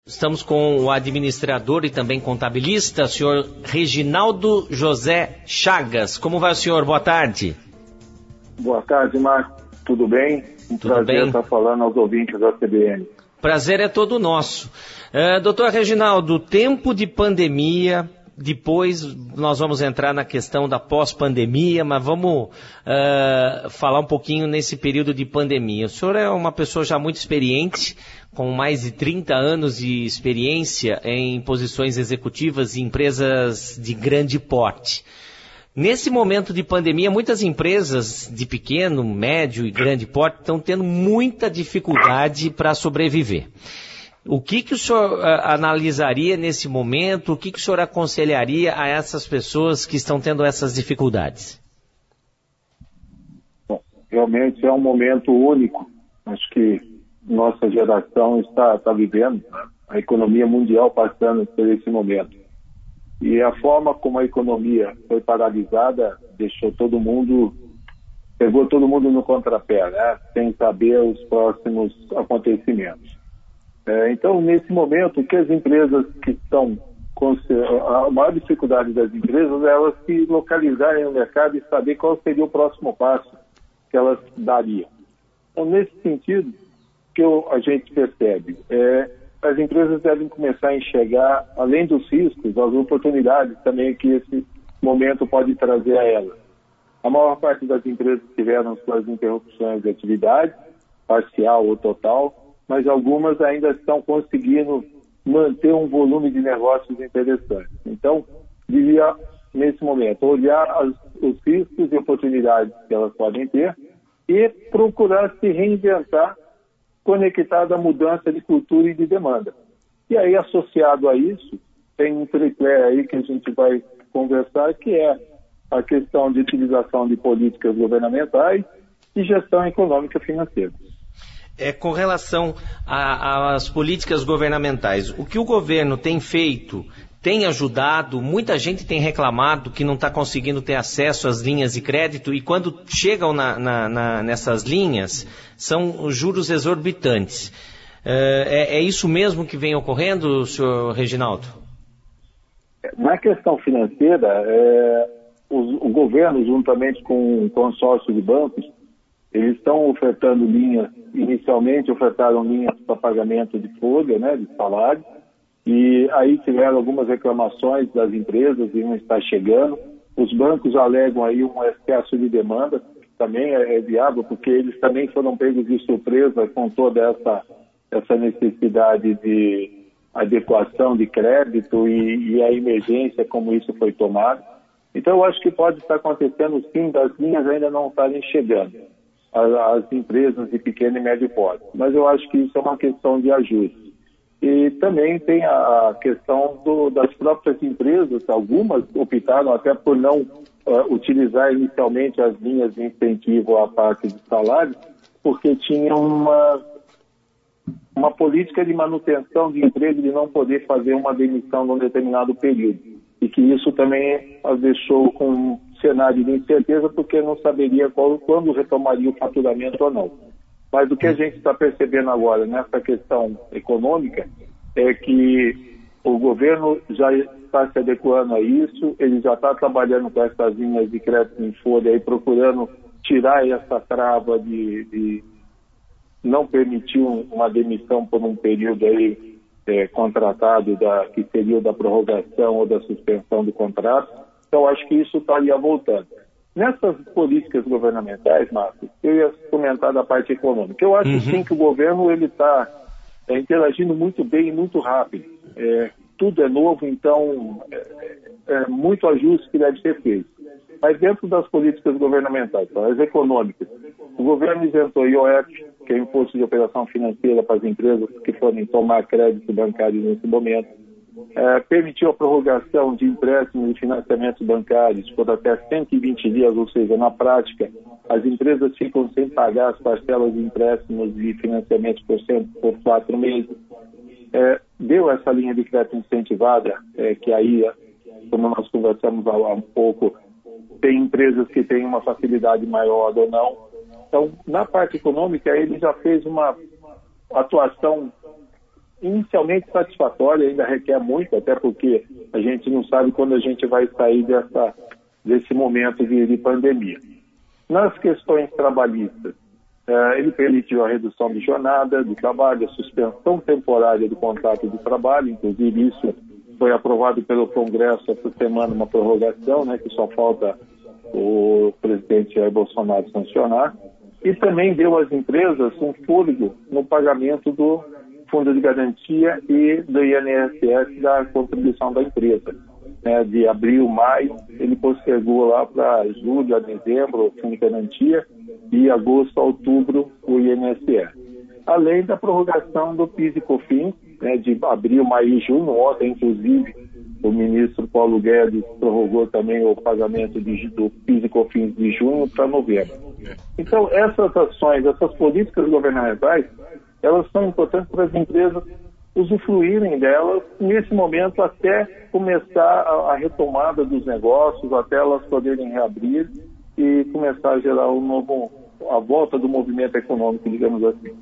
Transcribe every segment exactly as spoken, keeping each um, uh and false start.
Estamos com o administrador e também contabilista, o senhor Reginaldo José Chagas. Como vai o senhor? Boa tarde. Boa tarde, Marco. Tudo bem? Um Tudo prazer bem? estar falando aos ouvintes da C B N. Prazer é todo nosso. Uh, doutor Reginaldo, tempo de pandemia, depois nós vamos entrar na questão da pós-pandemia, mas vamos uh, falar um pouquinho nesse período de pandemia. O senhor é uma pessoa já muito experiente, com mais de trinta anos de experiência em posições executivas em empresas de grande porte. Nesse momento de pandemia, muitas empresas de pequeno, médio e grande porte estão tendo muita dificuldade para sobreviver. O que, que o senhor uh, analisaria nesse momento? O que, que o senhor aconselharia a essas pessoas que estão tendo essas dificuldades? Bom, realmente é um momento único. Acho que nossa geração está, está vivendo, a economia mundial passando por esse momento. E a forma como a economia foi paralisada deixou todo mundo, pegou todo mundo no contrapé, né? Sem saber os próximos acontecimentos. É, então, nesse momento, o que as empresas que estão com a maior dificuldade das empresas é elas se localizarem no mercado e saber qual seria o próximo passo que elas dariam. Então, nesse sentido, o que eu, a gente percebe é as empresas devem começar a enxergar, além dos riscos, as oportunidades também que esse momento pode trazer a elas. A maior parte das empresas tiveram suas interrupções de atividade, parcial ou total, mas algumas ainda estão conseguindo manter um volume de negócios interessante. Então, devia, nesse momento, olhar as, os riscos e oportunidades que elas podem ter e procurar se reinventar conectado à mudança de cultura e de demanda. E aí, associado a isso, tem um tripé aí que a gente vai conversar, que é a questão de utilização de políticas governamentais e gestão econômica financeira. É, com relação às políticas governamentais, o que o governo tem feito tem ajudado? Muita gente tem reclamado que não está conseguindo ter acesso às linhas de crédito e quando chegam na, na, na, nessas linhas são juros exorbitantes. É, é isso mesmo que vem ocorrendo, senhor Reginaldo? Na questão financeira, é, o, o governo, juntamente com o consórcio de bancos, eles estão ofertando linhas, inicialmente ofertaram linhas para pagamento de folha, né, de salário, e aí tiveram algumas reclamações das empresas e não está chegando. Os bancos alegam aí um excesso de demanda, que também é viável, porque eles também foram pegos de surpresa com toda essa, essa necessidade de adequação de crédito e, e a emergência como isso foi tomado. Então eu acho que pode estar acontecendo sim, das linhas ainda não estarem chegando às empresas de pequeno e médio porte. Mas eu acho que isso é uma questão de ajuste. E também tem a questão do, das próprias empresas, algumas optaram até por não uh, utilizar inicialmente as linhas de incentivo à parte de salário, porque tinham uma, uma política de manutenção de emprego de não poder fazer uma demissão num determinado período. E que isso também as deixou com um cenário de incerteza, porque não saberia qual, quando retomaria o faturamento ou não. Mas o que a gente está percebendo agora nessa questão econômica é que o governo já está se adequando a isso, ele já está trabalhando com essas linhas de crédito em folha e procurando tirar essa trava de, de não permitir uma demissão por um período aí, é, contratado, da, que seria o da prorrogação ou da suspensão do contrato. Então, acho que isso estaria voltando. Nessas políticas governamentais, Marcos, eu ia comentar da parte econômica. Eu acho uhum. sim que o governo ele está é, interagindo muito bem e muito rápido. É, tudo é novo, então é, é muito ajuste que deve ser feito. Mas dentro das políticas governamentais, as econômicas, o governo isentou o I O F, que é o Imposto de Operação Financeira para as empresas que forem tomar crédito bancário nesse momento. É, permitiu a prorrogação de empréstimos e financiamentos bancários por até cento e vinte dias, ou seja, na prática, as empresas ficam sem pagar as parcelas de empréstimos e financiamentos por, cento, por quatro meses. É, deu essa linha de crédito incentivada, é, que aí, como nós conversamos há um pouco, tem empresas que têm uma facilidade maior ou não. Então, na parte econômica, ele já fez uma atuação inicialmente satisfatória, ainda requer muito, até porque a gente não sabe quando a gente vai sair dessa, desse momento de, de pandemia. Nas questões trabalhistas, eh, ele permitiu a redução de jornada de trabalho, a suspensão temporária do contrato de trabalho, inclusive isso foi aprovado pelo Congresso essa semana, uma prorrogação, né, que só falta o presidente Jair Bolsonaro sancionar, e também deu às empresas um fôlego no pagamento do Fundo de Garantia e do I N S S da contribuição da empresa. Né, de abril, maio, ele postergou lá para julho a dezembro o Fundo de Garantia e agosto a outubro o I N S S. Além da prorrogação do PIS e COFINS, né, de abril, maio e junho. Ontem, inclusive, o ministro Paulo Guedes prorrogou também o pagamento de, do PIS e COFINS de junho para novembro. Então, essas ações, essas políticas governamentais, elas são importantes para as empresas usufruírem delas nesse momento até começar a, a retomada dos negócios, até elas poderem reabrir e começar a gerar um novo, a volta do movimento econômico, digamos assim.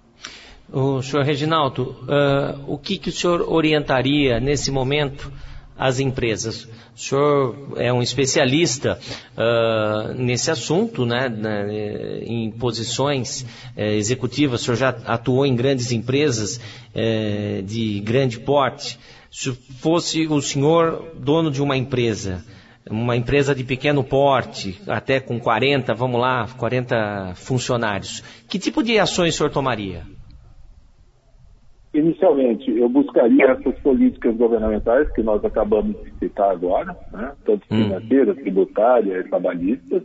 O senhor Reginaldo, uh, o que, que o senhor orientaria nesse momento às empresas? O senhor é um especialista uh, nesse assunto, né, na, em posições uh, executivas. O senhor já atuou em grandes empresas uh, de grande porte. Se fosse o senhor dono de uma empresa, uma empresa de pequeno porte, até com quarenta, vamos lá, quarenta funcionários, que tipo de ações o senhor tomaria? Inicialmente, eu buscaria essas políticas governamentais que nós acabamos de citar agora, né, tanto financeiras, tributárias, trabalhistas,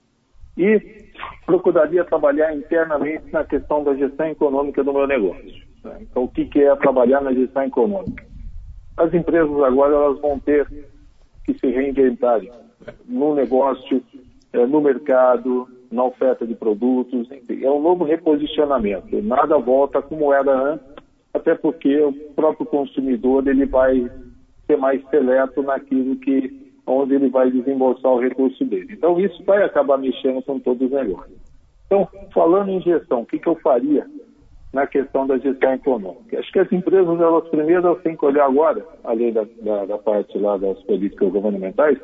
e procuraria trabalhar internamente na questão da gestão econômica do meu negócio. Né? Então, o que, que é trabalhar na gestão econômica? As empresas agora elas vão ter que se reinventarem no negócio, no mercado, na oferta de produtos, enfim, é um novo reposicionamento. Nada volta como era antes, até porque o próprio consumidor ele vai ser mais seleto naquilo que, onde ele vai desembolsar o recurso dele. Então, isso vai acabar mexendo com todos os negócios. Então, falando em gestão, o que, que eu faria na questão da gestão econômica? Acho que as empresas, elas primeiro, elas têm que olhar agora, além da, da, da parte lá das políticas governamentais,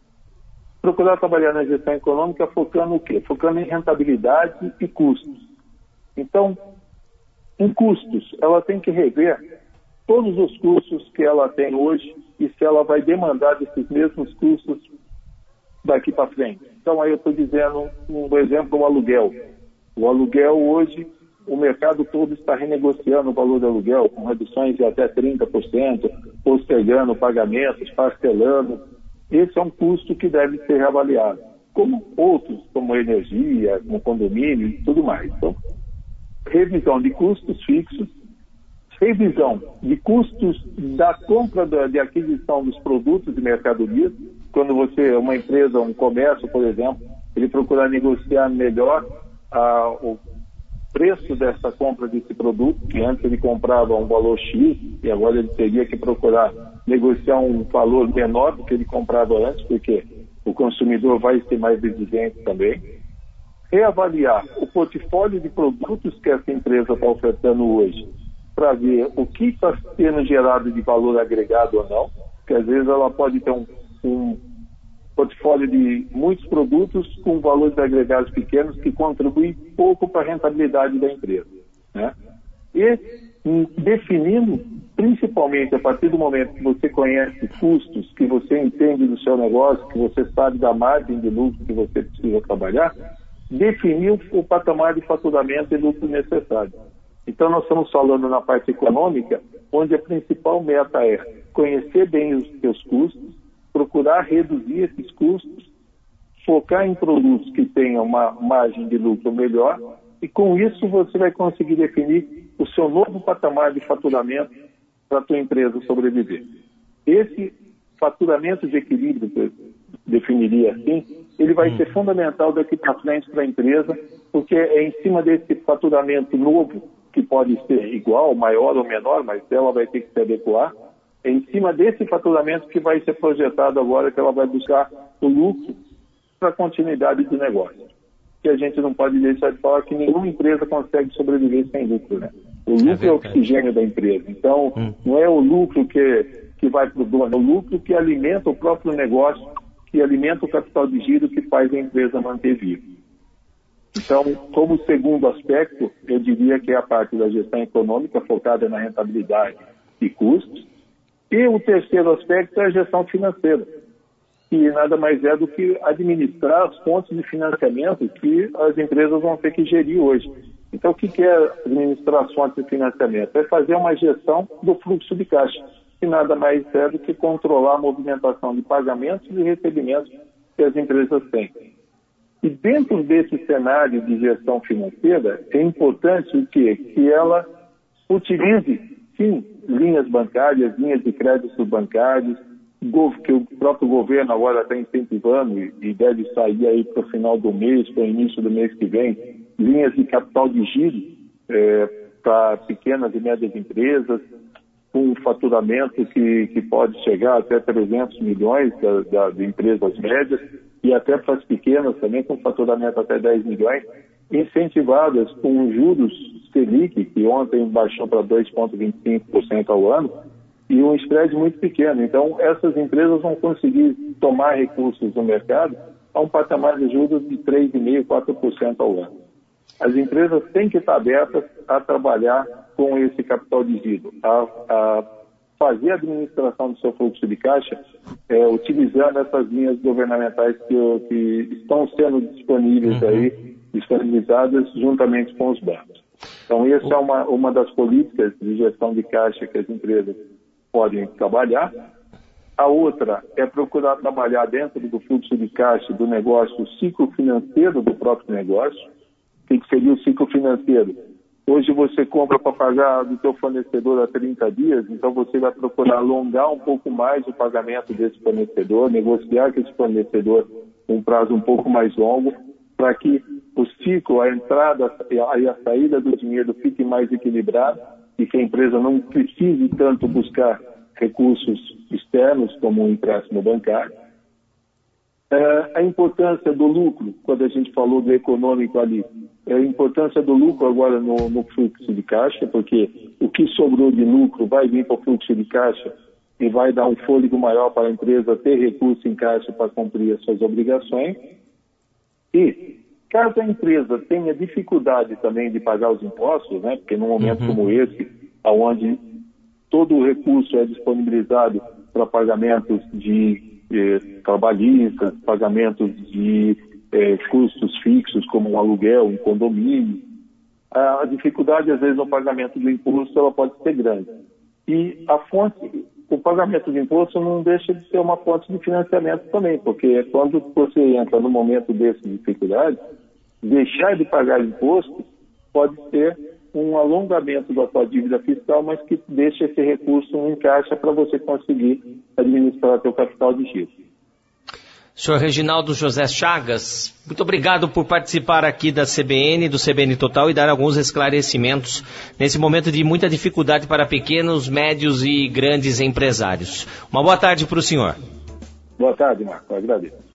procurar trabalhar na gestão econômica focando o quê? Focando em rentabilidade e custos. Então, em custos, ela tem que rever todos os custos que ela tem hoje e se ela vai demandar desses mesmos custos daqui para frente. Então, aí eu estou dizendo, um exemplo, o aluguel. O aluguel hoje, o mercado todo está renegociando o valor do aluguel, com reduções de até trinta por cento, postergando pagamentos, parcelando. Esse é um custo que deve ser reavaliado, como outros, como energia, como condomínio e tudo mais. Então, revisão de custos fixos, revisão de custos da compra da, de aquisição dos produtos de mercadorias. Quando você, uma empresa, um comércio, por exemplo, ele procurar negociar melhor ah, o preço dessa compra desse produto, que antes ele comprava um valor X e agora ele teria que procurar negociar um valor menor do que ele comprava antes, porque o consumidor vai ser mais exigente também. Reavaliar o portfólio de produtos que essa empresa está ofertando hoje, para ver o que está sendo gerado de valor agregado ou não, porque às vezes ela pode ter um, um portfólio de muitos produtos com valores agregados pequenos que contribuem pouco para a rentabilidade da empresa. Né? E definindo, principalmente a partir do momento que você conhece custos, que você entende do seu negócio, que você sabe da margem de lucro que você precisa trabalhar, definir o patamar de faturamento e lucro necessário. Então, nós estamos falando na parte econômica, onde a principal meta é conhecer bem os seus custos, procurar reduzir esses custos, focar em produtos que tenham uma margem de lucro melhor, e com isso você vai conseguir definir o seu novo patamar de faturamento para a tua empresa sobreviver. Esse faturamento de equilíbrio, que eu definiria assim, ele vai hum. ser fundamental daqui para frente para a empresa, porque é em cima desse faturamento novo, que pode ser igual, maior ou menor, mas ela vai ter que se adequar, é em cima desse faturamento que vai ser projetado agora, que ela vai buscar o lucro para a continuidade do negócio. Que a gente não pode deixar de falar que nenhuma empresa consegue sobreviver sem lucro, né? O lucro é, é o oxigênio da empresa. Então, hum. não é o lucro que, que vai para o dono, é o lucro que alimenta o próprio negócio, que alimenta o capital de giro que faz a empresa manter viva. Então, como segundo aspecto, eu diria que é a parte da gestão econômica focada na rentabilidade e custos. E o terceiro aspecto é a gestão financeira, que nada mais é do que administrar as fontes de financiamento que as empresas vão ter que gerir hoje. Então, o que é administrar as fontes de financiamento? É fazer uma gestão do fluxo de caixa, que nada mais é do que controlar a movimentação de pagamentos e recebimentos que as empresas têm. E dentro desse cenário de gestão financeira, é importante o quê? Que ela utilize, sim, linhas bancárias, linhas de créditos bancários, que o próprio governo agora está incentivando e deve sair aí para o final do mês, para o início do mês que vem, linhas de capital de giro é, para pequenas e médias empresas, com um faturamento que, que pode chegar até trezentos milhões da, da, de empresas médias e até para as pequenas também com faturamento até dez milhões, incentivadas com juros Selic, que ontem baixou para dois vírgula vinte e cinco por cento ao ano, e um spread muito pequeno. Então, essas empresas vão conseguir tomar recursos no mercado a um patamar de juros de três vírgula cinco por cento, quatro por cento ao ano. As empresas têm que estar abertas a trabalhar com esse capital de giro, a, a fazer a administração do seu fluxo de caixa, é, utilizando essas linhas governamentais que, que estão sendo disponíveis uhum. aí, disponibilizadas juntamente com os bancos. Então, essa é uma, uma das políticas de gestão de caixa que as empresas podem trabalhar. A outra é procurar trabalhar dentro do fluxo de caixa do negócio, o ciclo financeiro do próprio negócio. O que seria o ciclo financeiro? Hoje você compra para pagar do seu fornecedor a trinta dias, então você vai procurar alongar um pouco mais o pagamento desse fornecedor, negociar com esse fornecedor um prazo um pouco mais longo, para que o ciclo, a entrada e a saída do dinheiro fique mais equilibrado e que a empresa não precise tanto buscar recursos externos como um empréstimo bancário. É, a importância do lucro, quando a gente falou do econômico ali, é a importância do lucro agora no, no fluxo de caixa, porque o que sobrou de lucro vai vir para o fluxo de caixa e vai dar um fôlego maior para a empresa ter recurso em caixa para cumprir as suas obrigações. E caso a empresa tenha dificuldade também de pagar os impostos, né, porque num momento uhum. como esse, onde todo o recurso é disponibilizado para pagamentos de eh, trabalhistas, pagamentos de eh, custos fixos, como um aluguel, um condomínio, a dificuldade, às vezes, no pagamento do imposto, ela pode ser grande. E a fonte, o pagamento de imposto não deixa de ser uma fonte de financiamento também, porque quando você entra no momento dessa dificuldade, deixar de pagar imposto pode ser um alongamento da sua dívida fiscal, mas que deixa esse recurso em caixa para você conseguir administrar seu capital de giro. Senhor Reginaldo José Chagas, muito obrigado por participar aqui da C B N, do C B N Total, e dar alguns esclarecimentos nesse momento de muita dificuldade para pequenos, médios e grandes empresários. Uma boa tarde para o senhor. Boa tarde, Marco. Eu agradeço.